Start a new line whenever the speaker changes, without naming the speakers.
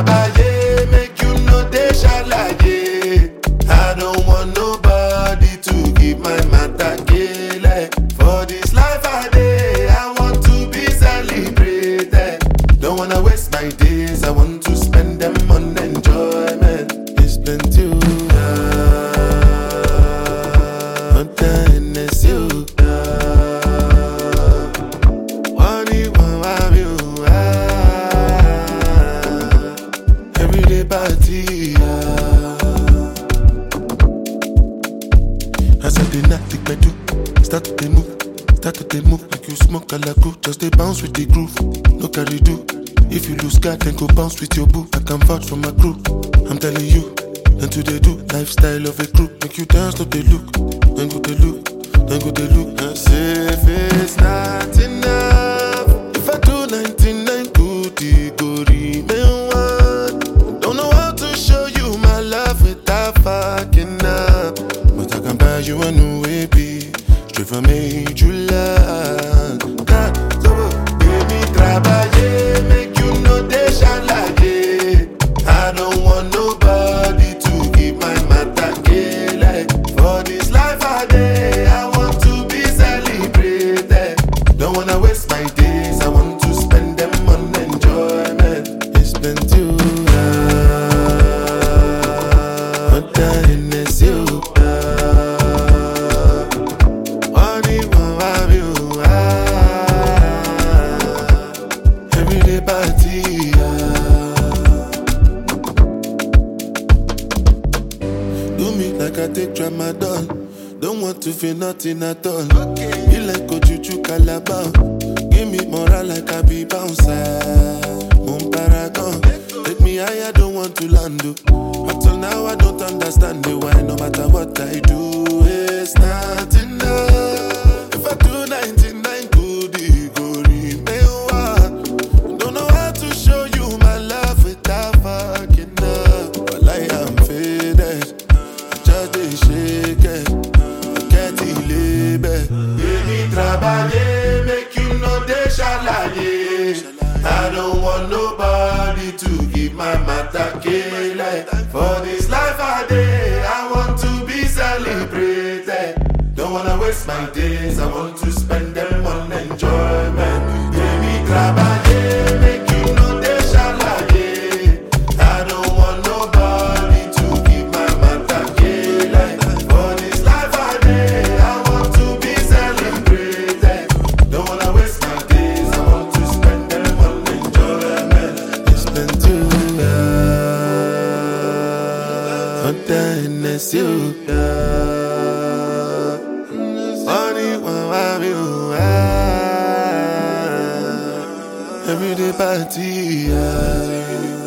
trabaye, make you no dey shalaye. I don't want nobody to give my matter kele. For this life I dey, I want to be celebrated. Don't wanna waste my days, I want to spend them on enjoyment. It's plenty you. Everyday party, as I dey knock the pedal, start to dey move like you smoke a laku. Just dey bounce with the groove, no carry do. If you lose guard, then go bounce with your boo. I can vouch for my crew, I'm telling you. And to they do lifestyle of a crew, make you dance, no they look, then go they look, then go they look. And say if it's not enough, if I do 99 good, it go remain one. Don't know how to show you my love without fucking up, but I can buy you a new baby, straight from major land. God, so baby, trabaye, make you know they shalaye. I don't want nobody to give my matter kele. For this life I dey, I want to be celebrated. Don't wanna waste my days, I want to spend them on enjoyment. It's been too but that is you. Everyday party, do me like I take tramadol. Don't want to feel nothing at all. Okay. You like Ojuju Calabar. Give me moral like I be bouncer. Moon paragon. Take me higher, don't want to land. Up till now I don't understand the why. No matter what I do, it's not enough. If I do 99 good, it go remain one. Don't know how to show you my love without fucking up. But like I'm faded, I just dey shake it. Forget the label. Baby, trabaye, make you know they shalaye. I don't want nobody to give my matter kele. For this life I dey, I want to be celebrated. Don't wanna waste my days, I want to spend them on enjoyment. Baby, trabaye, make you know they shalaye. I don't want nobody to give my matter kele. For this life I dey, I want to be celebrated. Don't wanna waste my days, I want to spend them on enjoyment. It's been too but then it's you. Only one of you. Everyday party.